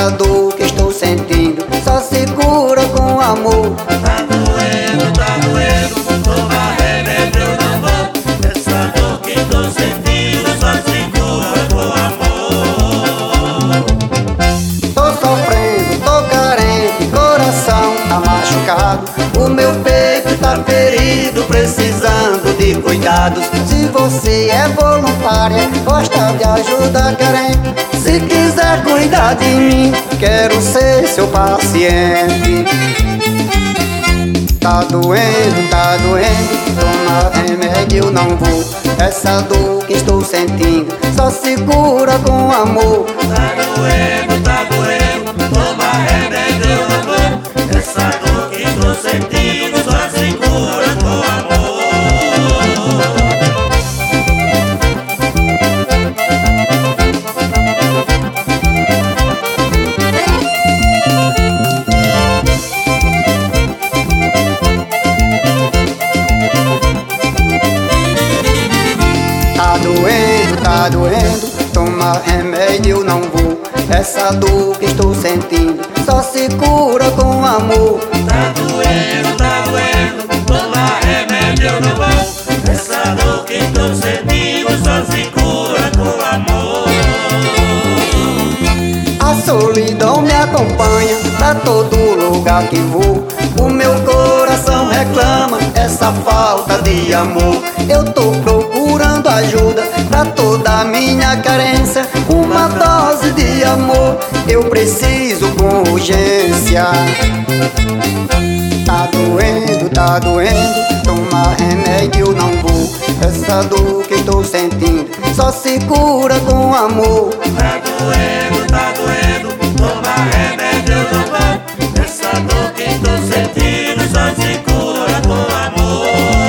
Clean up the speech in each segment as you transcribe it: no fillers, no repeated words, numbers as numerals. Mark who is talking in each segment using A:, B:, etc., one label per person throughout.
A: essa dor que estou sentindo só se cura com amor.
B: Tá doendo, toma remédio eu não vou. Essa dor que tô sentindo só se cura com amor.
A: Tô sofrendo, tô carente, coração tá machucado, o meu peito tá ferido, precisando de cuidados. Se você é voluntária, gosta de ajuda carente, se quiser cuidar de mim, quero ser seu paciente. Tá doendo, toma remédio eu não vou. Essa dor que estou sentindo só se cura com amor.
B: Tá doendo, toma remédio eu não vou. Essa dor que tô sentindo só se cura com amor.
A: Tá doendo, toma remédio eu não vou. Essa dor que estou sentindo só se cura com amor.
B: Tá doendo, toma remédio eu não vou. Essa dor que tô sentindo só se cura com amor.
A: A solidão me acompanha pra todo lugar que vou. O meu coração reclama essa falta de amor. Eu tô procurando ajuda pra toda a minha carência, uma dose de amor eu preciso com urgência. Tá doendo, toma remédio eu não vou. Essa dor que estou sentindo só se cura com amor.
B: Tá doendo, toma remédio eu não vou. Essa dor que tô sentindo só se cura com amor.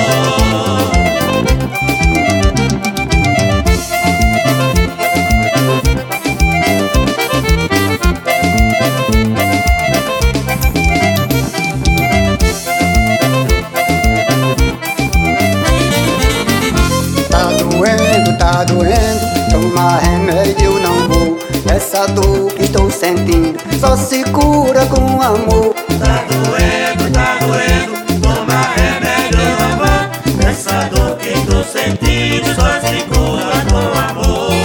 A: Tá doendo, toma remédio eu não vou. Essa dor que estou sentindo só se cura com amor.
B: Tá doendo, toma remédio eu não vou. Essa dor que tô sentindo só se cura com amor.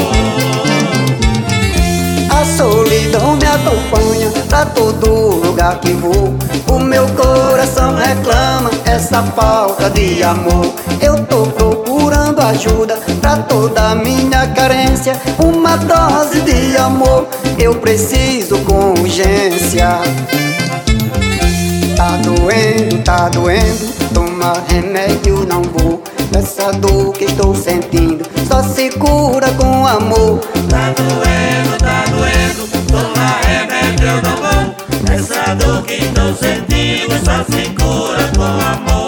A: A solidão me acompanha pra todo lugar que vou. O meu coração reclama essa falta de amor. Eu tô procurando ajuda pra toda a minha carência, uma dose de amor eu preciso com urgência. Tá doendo, toma remédio não vou. Essa dor que estou sentindo só se cura com amor.
B: Tá doendo, toma remédio eu não vou. Essa dor que tô sentindo só se cura com amor.